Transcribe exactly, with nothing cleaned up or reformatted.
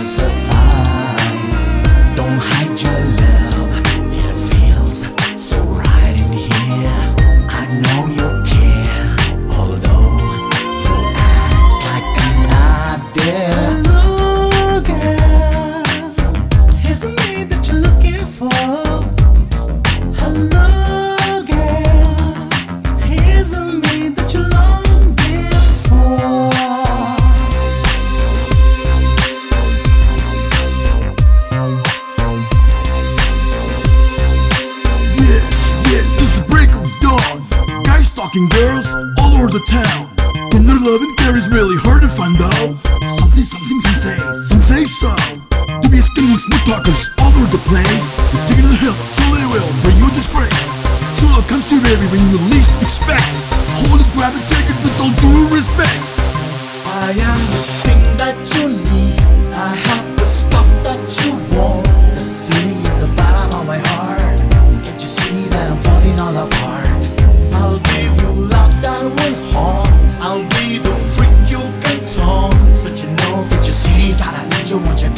is a sign. Don't hide your love, it feels so right in here. I know you care, although you act like I'm not there. Hello girl, is it me that you're looking for? Hello girl, is it me that you're longing for? Stalking girls all over the town. And their love and care is really hard to find out. Some say something, some say, some say so. To be skinny, smooth talkers all over the place. You take it to the hill, so they will bring you disgrace. True love comes to you, baby, when you least expect. Hold it, grab it, take it with all due respect. I am the thing that you need. I have the stuff that you want. This feeling in the bottom of my heart. Can't you see that I'm falling all apart? I'll give you love that will haunt. I'll be the freak you can taunt. But you know, that you see that I need you, want you